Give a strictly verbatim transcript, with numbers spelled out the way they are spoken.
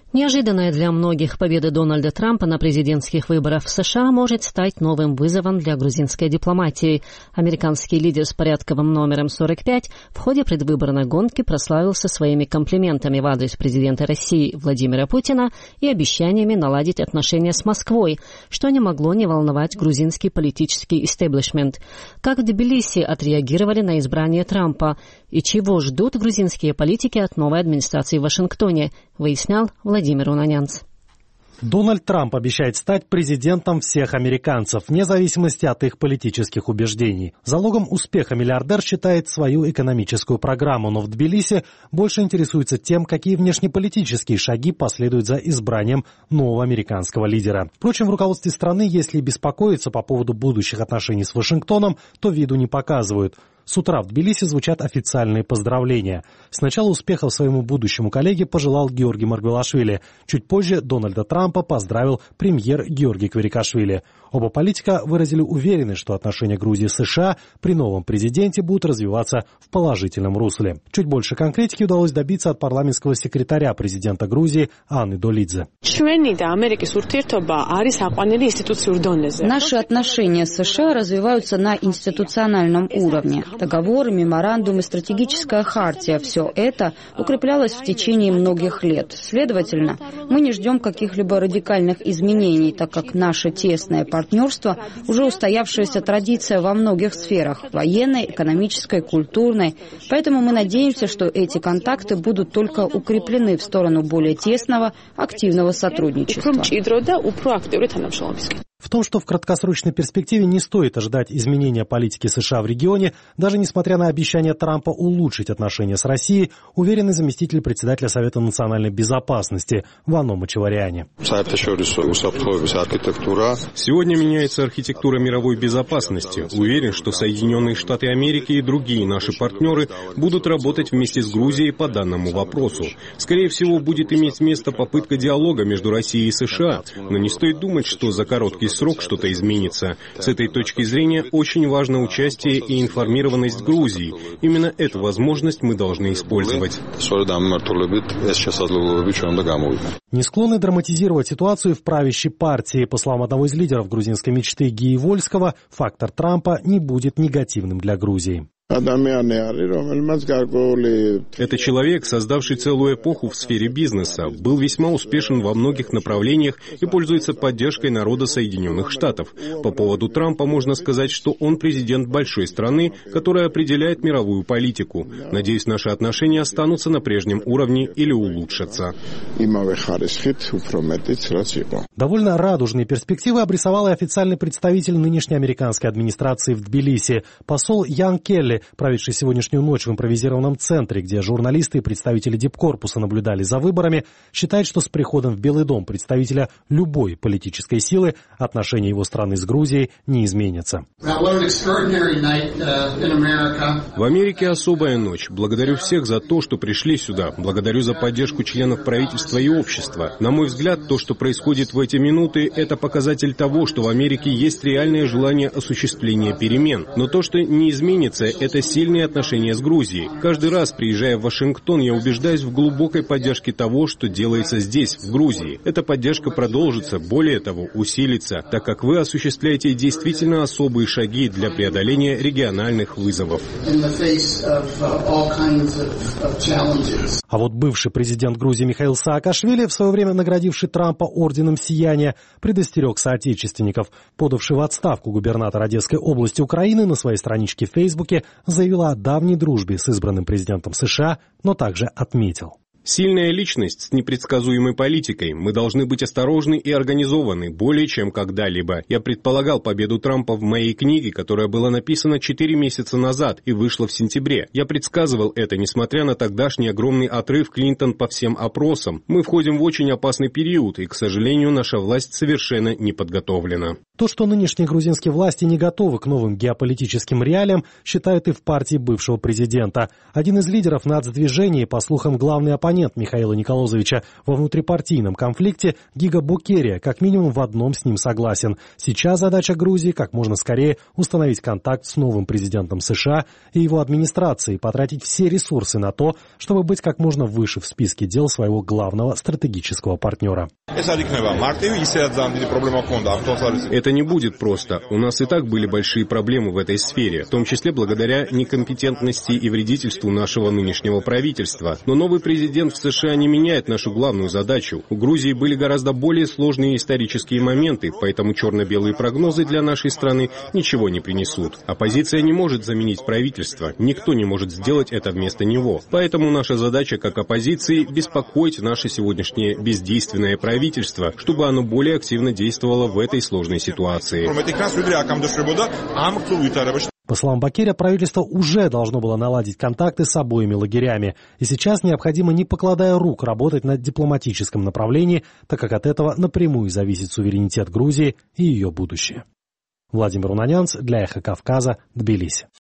Неожиданная для многих победа Дональда Трампа на президентских выборах в США может стать новым вызовом для грузинской дипломатии. Американский лидер с порядковым номером сорок пять в ходе предвыборной гонки прославился своими комплиментами в адрес президента России Владимира Путина и обещаниями наладить отношения с Москвой, что не могло не волновать грузинский политический истеблишмент. Как в Тбилиси отреагировали на избрание Трампа и чего ждут грузинские политики от новой администрации в Вашингтоне, выяснял Владимир Унанянц. Дональд Трамп обещает стать президентом всех американцев, вне зависимости от их политических убеждений. Залогом успеха миллиардер считает свою экономическую программу, но в Тбилиси больше интересуется тем, какие внешнеполитические шаги последуют за избранием нового американского лидера. Впрочем, в руководстве страны, если беспокоиться по поводу будущих отношений с Вашингтоном, то виду не показывают. С утра в Тбилиси звучат официальные поздравления. Сначала успехов своему будущему коллеге пожелал Георгий Маргвелашвили. Чуть позже Дональда Трампа поздравил премьер Георгий Кварикашвили. Оба политика выразили уверенность, что отношения Грузии с США при новом президенте будут развиваться в положительном русле. Чуть больше конкретики удалось добиться от парламентского секретаря президента Грузии Анны Долидзе. Наши отношения с США развиваются на институциональном уровне. Договоры, меморандумы, стратегическая хартия – все это укреплялось в течение многих лет. Следовательно, мы не ждем каких-либо радикальных изменений, так как наше тесное партнерство – уже устоявшаяся традиция во многих сферах – военной, экономической, культурной. Поэтому мы надеемся, что эти контакты будут только укреплены в сторону более тесного, активного сотрудничества. В том, что в краткосрочной перспективе не стоит ожидать изменения политики США в регионе, даже несмотря на обещание Трампа улучшить отношения с Россией, уверенный заместитель председателя Совета национальной безопасности Вано Мачеваряне. Сегодня меняется архитектура мировой безопасности. Уверен, что Соединенные Штаты Америки и другие наши партнеры будут работать вместе с Грузией по данному вопросу. Скорее всего, будет иметь место попытка диалога между Россией и США, но не стоит думать, что за короткий срок что-то изменится. С этой точки зрения очень важно участие и информированность Грузии. Именно эту возможность мы должны использовать. Не склонны драматизировать ситуацию в правящей партии. По словам одного из лидеров грузинской мечты Гии Вольского, фактор Трампа не будет негативным для Грузии. Это человек, создавший целую эпоху в сфере бизнеса, был весьма успешен во многих направлениях и пользуется поддержкой народа Соединенных Штатов. По поводу Трампа можно сказать, что он президент большой страны, которая определяет мировую политику. Надеюсь, наши отношения останутся на прежнем уровне или улучшатся. Довольно радужные перспективы обрисовал и официальный представитель нынешней американской администрации в Тбилиси, посол Ян Келли, проведший сегодняшнюю ночь в импровизированном центре, где журналисты и представители дипкорпуса наблюдали за выборами, считает, что с приходом в Белый дом представителя любой политической силы отношения его страны с Грузией не изменятся. В Америке особая ночь. Благодарю всех за то, что пришли сюда. Благодарю за поддержку членов правительства и общества. На мой взгляд, то, что происходит в эти минуты, это показатель того, что в Америке есть реальное желание осуществления перемен. Но то, что не изменится, это сильные отношения с Грузией. Каждый раз, приезжая в Вашингтон, я убеждаюсь в глубокой поддержке того, что делается здесь, в Грузии. Эта поддержка продолжится, более того, усилится, так как вы осуществляете действительно особые шаги для преодоления региональных вызовов. А вот бывший президент Грузии Михаил Саакашвили, в свое время наградивший Трампа орденом Сияния, предостерег соотечественников. Подавший в отставку губернатор Одесской области Украины на своей страничке в Фейсбуке заявила о давней дружбе с избранным президентом США, но также отметил: Сильная личность с непредсказуемой политикой. Мы должны быть осторожны и организованы более чем когда-либо. Я предполагал победу Трампа в моей книге, которая была написана четыре месяца назад и вышла в сентябре. Я предсказывал это, несмотря на тогдашний огромный отрыв Клинтон по всем опросам. Мы входим в очень опасный период, и, к сожалению, наша власть совершенно не подготовлена. То, что нынешние грузинские власти не готовы к новым геополитическим реалиям, считают и в партии бывшего президента. Один из лидеров нацдвижения, по слухам, главный оппонент оппонент Михаила Николозовича во внутрипартийном конфликте Гига Букерия как минимум в одном с ним согласен. Сейчас задача Грузии как можно скорее установить контакт с новым президентом США и его администрацией, потратить все ресурсы на то, чтобы быть как можно выше в списке дел своего главного стратегического партнера. Это не будет просто. У нас и так были большие проблемы в этой сфере, в том числе благодаря некомпетентности и вредительству нашего нынешнего правительства. Но новый президент в США не меняет нашу главную задачу. У Грузии были гораздо более сложные исторические моменты, поэтому черно-белые прогнозы для нашей страны ничего не принесут. Оппозиция не может заменить правительство, никто не может сделать это вместо него. Поэтому наша задача как оппозиции – беспокоить наше сегодняшнее бездейственное правительство, чтобы оно более активно действовало в этой сложной ситуации. По словам Бакерия, правительство уже должно было наладить контакты с обоими лагерями. И сейчас необходимо, не покладая рук, работать на дипломатическом направлении, так как от этого напрямую зависит суверенитет Грузии и ее будущее. Владимир Унанянц для Эхо Кавказа, Тбилиси.